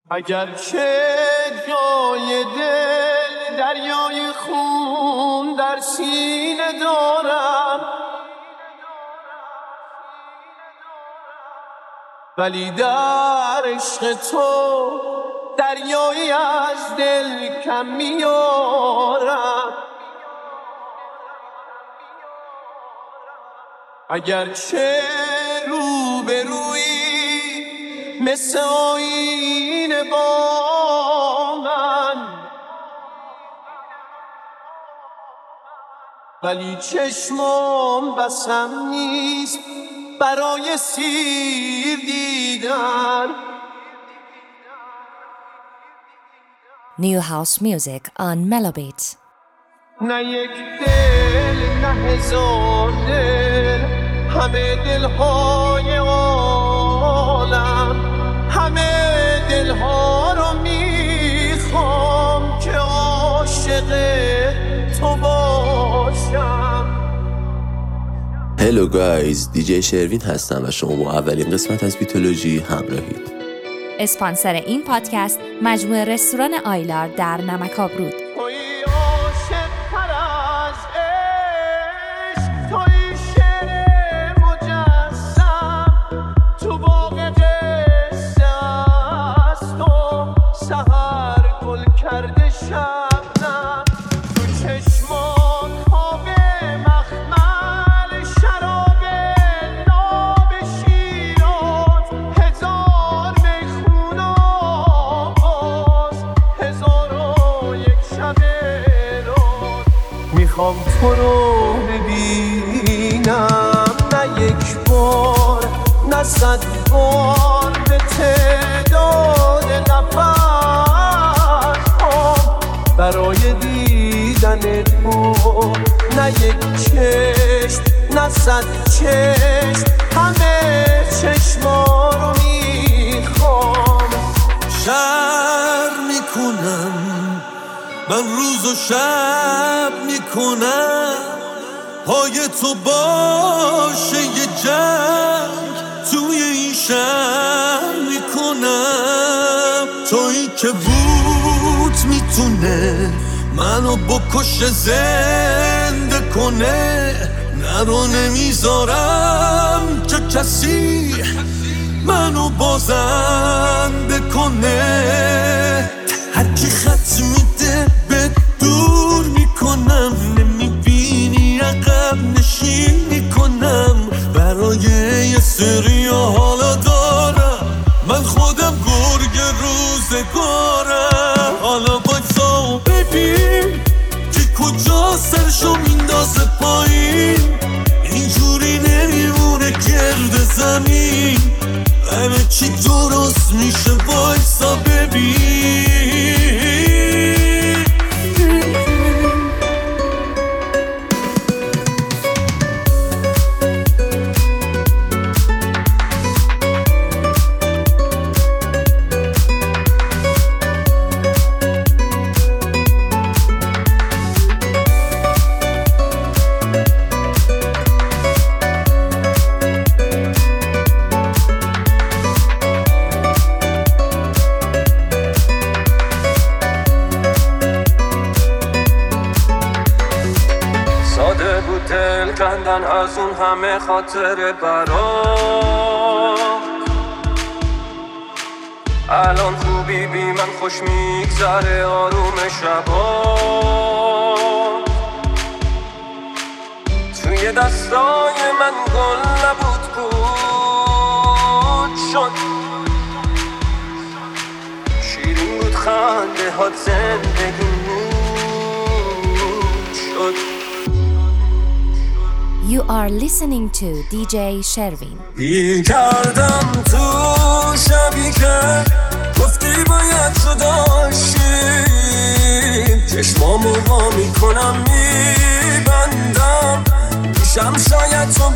اگرچه جای دل دریای خون در سینه دارم، ولی در عشق تو دریایی از دل کم میارم. اگرچه روبرویی مثل آینه با من، ولی چشمم بسم نیست برای سیر دیدن. New house music on Melobit. نه یک دل نه هزار دل، همه دلهای عالم، همه دلها رو میخوام که عاشق تو باشم. هلو گایز، دیجی شروین هستم و شما با اولین قسمت از بیتولوژی همراهید. اسپانسر این پادکست مجموعه رستوران آیلار در نمک‌آبرود. میخوام تو رو ببینم، نه یک بار نه 100 بار، به تعداد نفس‌هام برای دیدن تو. نه یک چشم نه 100 چشم، همه چشما رو میخوام. شر میکنم من روز و شب میکنم، پای تو باشه یه جنگ توی این شهر میکنم. تویی که بود میتونه منو بکشه زنده کنه، نرو نمیذارم که کسی منو بازنده کنه. هرکی خط میده به دور میکنم، نمیبینی عقب نشین میکنم. برای یه سری حالا دارم، من خودم گرگ روزگارم. حالا بایستا ببین که کجا سرشو میندازه پایین، اینجوری نمیمونه گرد زمین. همه چی درست میشه، بایستا ببین. دل کندن از اون همه خاطر برام. الان خوبی بی من خوش میگذره آروم شبا. توی دستای من گل نبود بود شد، شیرین بود خنده ها زندگی نور شد. You are listening to DJ Shervin. گیر کردم تو شبی که گفتی باید تو داشتیم، چشمامو وا میکنم میبندم، پیشم شاید تو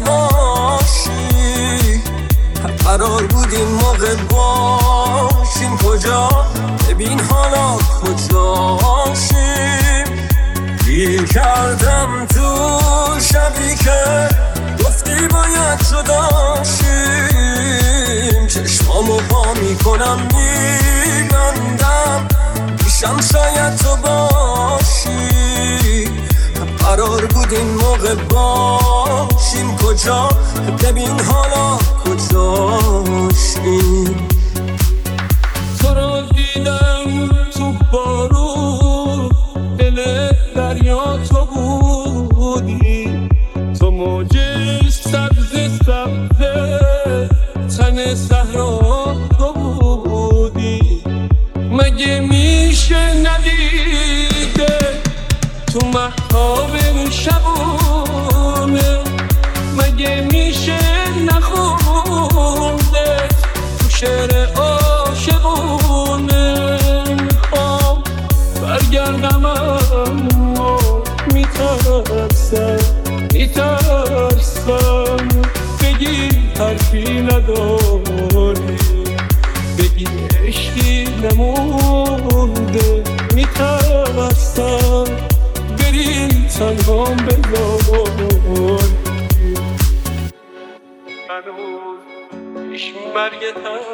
باشی. قرار بود این موقع باشیم کجا، ببین حالا کجاشیم. گیر کردم تو شبی که گفتی باید تو داشتیم، چشمامو وا میکنم میبندم، باشم شاید تو باشی، قرار بود این موقع باشیم کجا، ببین حالا کجاشیم. تو رو دیدم تو بارون، دل دریا تو بودی، تو موج سبز سبز تن صحرا تو بودی. مگه میشه ندیده تو مهتاب شبونه، مگه میشه نخونده تو شعر عاشقونه. میخوام برگردم اما میترسم بگی حرفی نداری، بگی عشقی نمونده. میترسم بری تنهام بذاری، هنوز پیش مرگ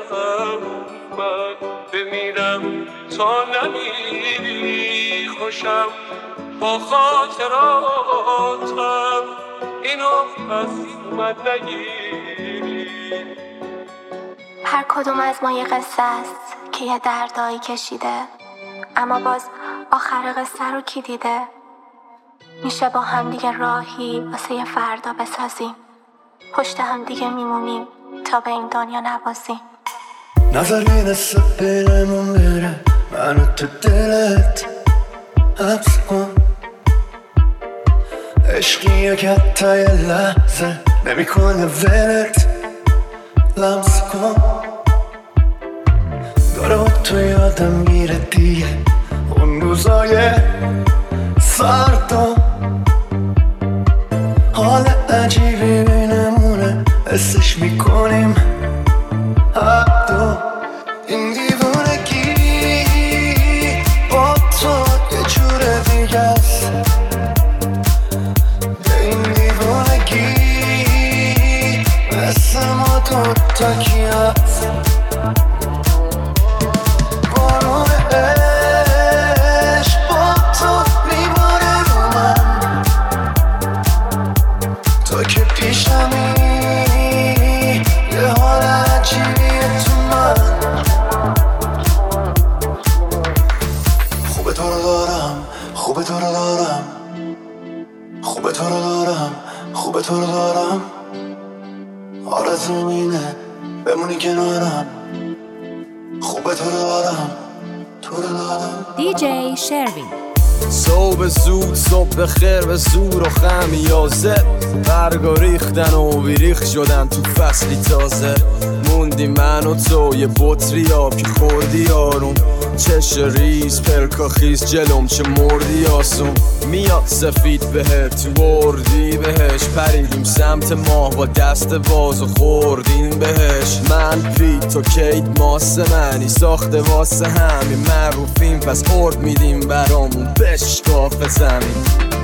من بمیرم تا نمیری. خوشم با خاطراتم اینو از من نگیری. هر کدوم از ما یه قصه است که یه دردایی کشیده، اما باز آخر قصه رو کی دیده؟ میشه با هم دیگه راهی واسه یه فردا بسازیم، پشت هم دیگه میمونیم تا به این دنیا نبازیم. نظری نصف بیرمون بره، منو تو دلت حبس کن. عشقیه که حتی یه لحظه نمیکنه ولت لمس کن. داره با تو یادم میره دیگه اون روزای سردم، حال عجیبی بینمونه حسش میکنیم هر دو. این دیوونگی با تو یه جور دیگه است، این دیوونگی مثل ما دوتا کی هست. بارون عشق با تو میباره رو من، تو که پیشمی یه حال عجیبیه تو من. خوبه تو رو دارم، خوبه تو رو دارم، خوبه تو رو دارم، خوبه تو رو دارم. آرزوم اینه بمونی کنارم، خوبه تو رو دارم، تو رو دارم. دیجی شروین. صبح زود، صبح خیر به زور و خمیازه، برگا ریختن و بیریخ شدن تو فصلی تازه. موندی من و تو یه بطری آب که خوردی آروم، چش ریز پلکا خیز جلوم چه مردی آسون. میاد سفید بهت بردی بهش، پریدیم سمت ماه با دست باز و خوردیم بهش. من پی تو کیت ماس منی ساخته واسه همین معروفیم، پس ارد میدیم برامون بشکاف زمین.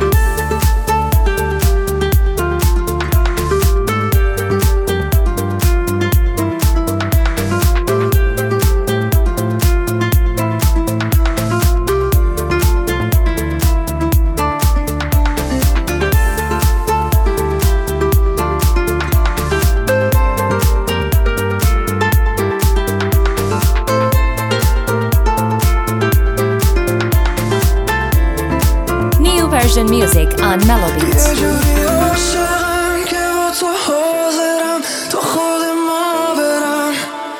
Persian music on Mellow Beats. یه جوری عاشقم که با تو حاضرم تا خود ما برم،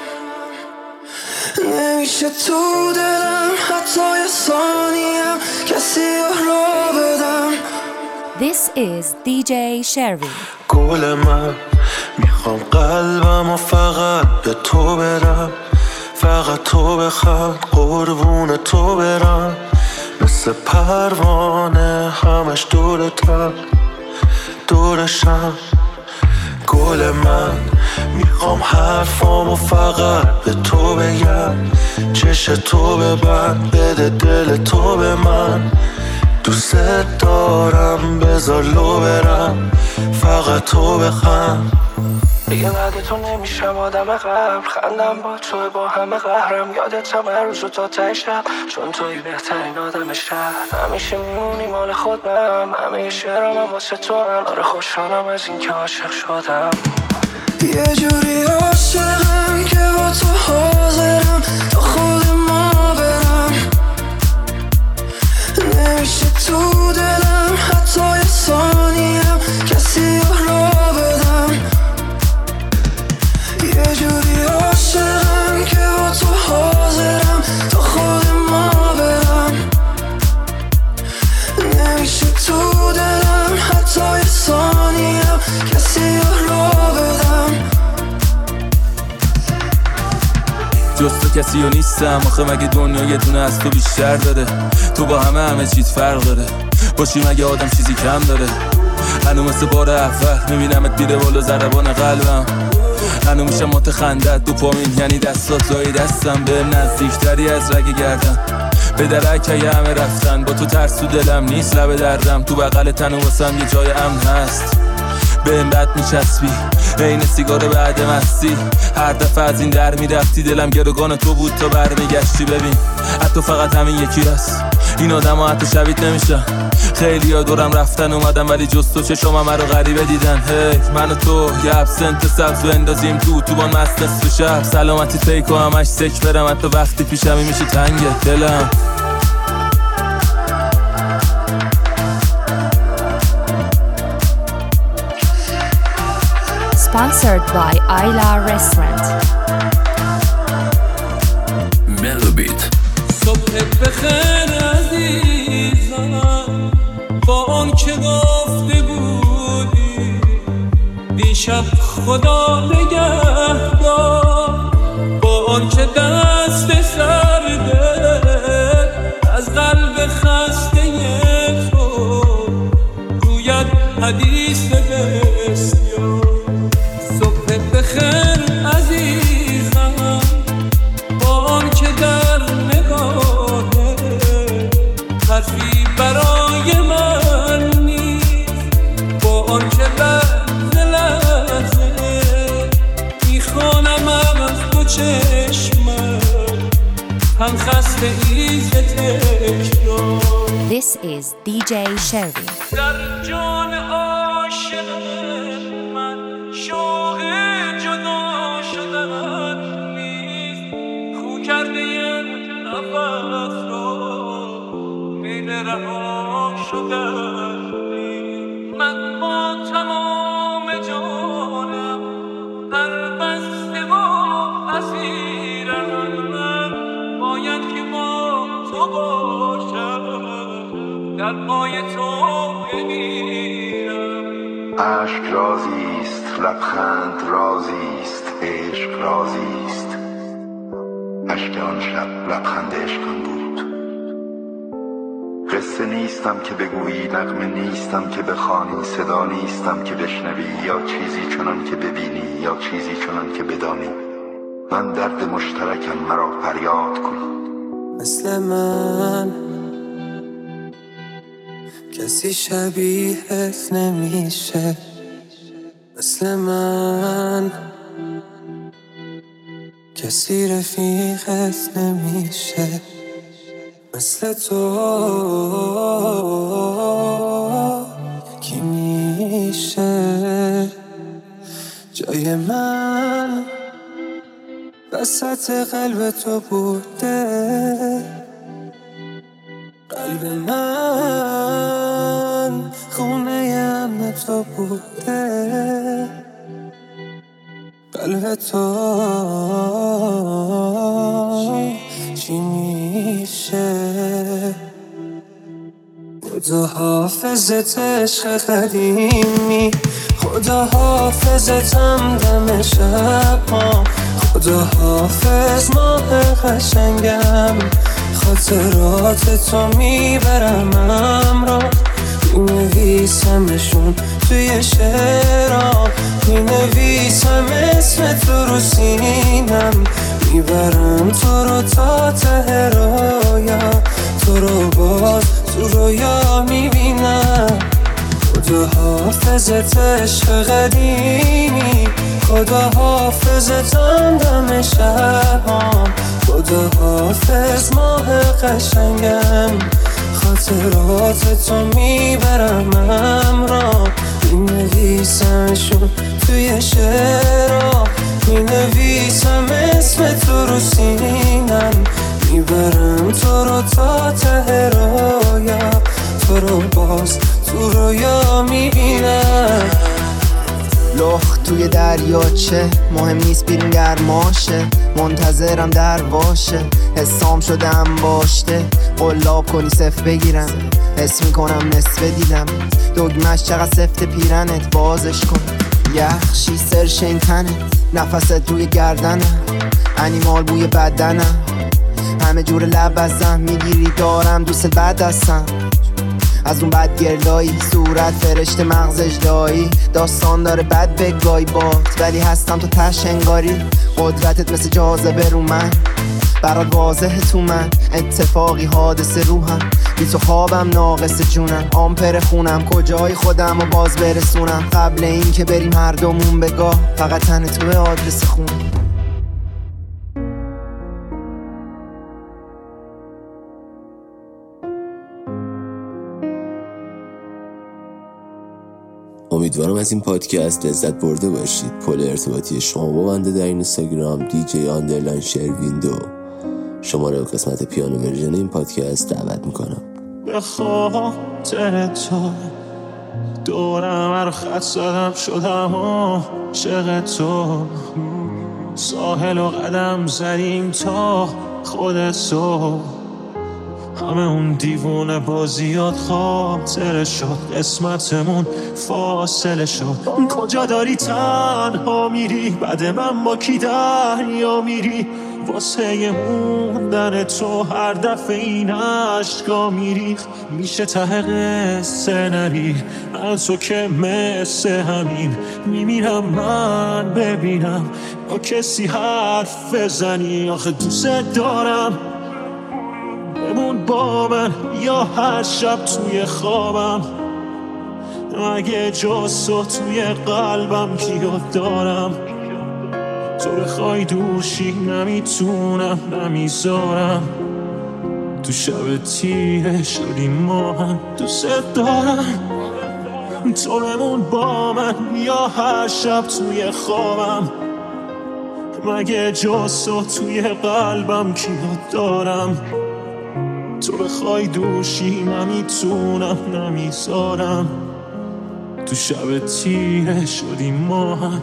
نمیشه تو دلم حتی یه ثانیم کسی را بدم. This is DJ Shervin. گل من میخوام قلبم و فقط به تو بدم، فقط تو بخواد قربون تو برم. مثل پروانه همش دورتم دورشم. گل من میخوام حرفامو فقط به تو بگم، چش تو ببند بده دل تو به من. دوست دارم بذار لو برم، فقط تو بخند. دیگه بعد تو نمیشم آدم قبل. خندم با تو با همه قهرم. یادتم هر روز و تا ته شب، چون توی بهترین آدم شهر. همیشه میمونی مال خودم، همه شعرام هم واسه تو هم. آره خوشحالم از این که عاشق شدم. یه جوری عاشقم که با تو حاضرم تا خود ما برم. نمیشه تو دلم حتی یه ثانیم کسی را بدم. یه جوری عاشقم که با تو حاضرم تا خود ما برم. نمیشه تو دلم حتی یه ثانیم کسی را بدم. جز تو کسی رو نیستم آخه، مگه دنیا یه دونه از تو بیشتر داره؟ تو با همه چیز فرق داره، باشی مگه آدم چیزی کم داره؟ هنو مثل بار اول میبینمت میره بالا ضربان قلبم. هنو میشه مات خندت دوپامین، یعنی دستات لای دستم به نزدیکتری از رگ گردن. به درک همه رفتن، با تو ترس تو دلم نیست لب دردم. تو بغل تن و واسم یه جای امن هست، به این بد میچسبی عین سیگار بعد مستی. هر دفعه از این در میرفتی دلم گروگان تو بود تا برمیگشتی. ببین حتی فقط همین یکی هست، این آدم ها حتی شبیه نمیشن. خیلی ها دورم رفتن اومدم ولی جز تو چشم همه رو غریبه دیدن. هی من و تو یه ابسنت سبز و اندازیم تو بان مست نصف شب. سلامتی تیکو همش سک برم، حتی وقتی پیشمی میشه تنگه دلم. Sponsored by Ayla Restaurant. Melobit. صبح بخیر عزیزم، با آن که گفته بودی دیشب خدا نگهدار. با آن که دست سرده از قلب خسته تو گوید حدیث بسیار. صبح بخیر عزیزم، با آن که در نگاهه حرفی برای من نیست. با آن که لحظه لحظه میخوانم از تو چشمم، هم خسته ایز تکرار. This is DJ Shervin. در جان عاشق من شوق جدا شدن نیست. خو کرده نفس را میل رها شدن نیست. من با تمام جانم در بسته و اسیرم، باید که با تو باشم در پای تو بمیرم. عشق رازیست، لبخند رازیست، عشق رازیست. عشق آن شب لبخند عشقم بود. قصه نیستم که بگویی، نغمه نیستم که بخوانی، صدا نیستم که بشنوی، یا چیزی چنان که ببینی یا چیزی چنان که بدانی. من درد مشترکم، مرا فریاد کن. مثل من کسی شبیهت نمیشه، مثل من کسی رفیقت نمیشه، مثل تو کی میشه جای من وسط قلب تو بوده. قلب من خونه امن تو بوده. قلب تو چی میشه؟ خدا حافظت عشق قدیمی، خدا حافظتم دم شب ها، خدا حافظ ماه قشنگم، خاطرات تو میبرم همراه، مینویسمشون توی شعرام، مینویسم اسم تو رو سینم، میبرم تو رو تا ته رویا، تو رو باز تو رویا میبینم. خدا حافظت عشق قدیمی، خدا حافظتم دم شبام، خدا حافظ ماه قشنگم، خاطرات تو میبرم همراه، مینویسمشون توی شعرها، مینویسم اسم تو رو سینم، میبرم تو رو تا ته رویا، تو رو باز تو رویا میبینم. لخ توی دریاچه مهم نیست بیرون گرماشه، منتظرم در واشه، حسام شدم باشته، قلاب کنی صف بگیرم، حس میکنم نصف دیدم، دگمش چقدر سفت پیرنت بازش کن، یخشی سرشین تنت، نفست روی گردنم، انیمال بوی بدنم، همه جور لب ازم میگیری دارم دوست بد هستم، از اون بد گردایی صورت فرشته مغز اجدایی، داستان داره بد بگای بات ولی هستم تو تش انگاری، قدرتت مثل جاذبه رو من، برات واضحه تو من، اتفاقی حادثه روحم، بی تو خوابم ناقص جونم، آمپر خونم کجای خودم و باز برسونم، قبل این که بریم هر دومون بگاه فقط تن تو به آدرس خونم. امیدوارم از این پادکست لذت برده باشید. پل ارتباطی شما با بنده در اینستاگرام DJ_شروین2. شما رو قسمت پیانو ورژن این پادکست دعوت میکنم. به خاطر تو دورم هر خط زدم شدم عاشق تو، ساحل و قدم زدیم تا خودت تو، همه اون دیوونه بازیات خاطره شد، قسمتمون فاصله شد، کجا داری تنها میری بعد من با کی دریا میری، واسه موندن تو هر دفعه این عشقا میری، میشه ته قصه نری من تو که مثل همین، میمیرم من ببینم با کسی حرف بزنی، آخه دوست دارم بمون با من یا هر شب توی خوابم، مگه جز تو توی قلبم کیو دارم، تو بخوای دوشی نمیتونم نمیذارم، تو شب تیره شدیم ما هم، دوست دارم تو بمون با من یا هر شب توی خوابم، مگه جز تو توی قلبم کیو دارم، تو بخوای دوشی نمیتونم نمیذارم، تو شب تیره شدیم ما هم.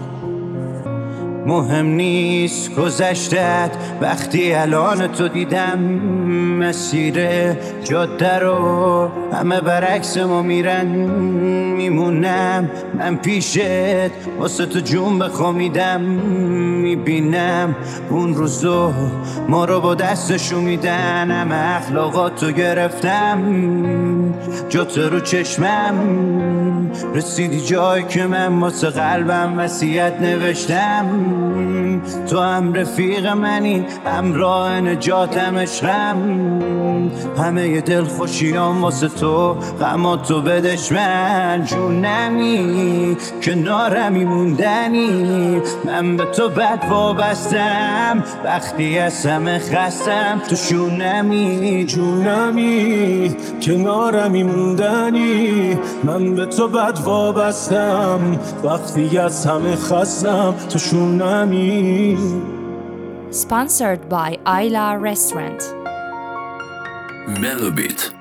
مهم نیست گذشتت وقتی الان تو دیدم، مسیر جاده رو همه برعکس ما میرن، میمونم من پیشت واسه تو جون بخوامیدم، میبینم اون روزو ما رو با دستشو میدن، همه اخلاقاتو گرفتم جات رو چشمم، رسیدی جایی که من واسه قلبم وصیت نوشتم، تو هم رفیق منی همراه نجاتم عشقم، همه ی دل خوشیام واسه تو غماتو بدش من، جونمی کنارمی موندنی، من به تو بد وابستم وقتی از همه خستم، تو شونمی جونمی کنارمی موندنی، من به تو بد وابستم وقتی از همه خستم، تو شونمی. Sponsored by Ayla Restaurant. Melobit.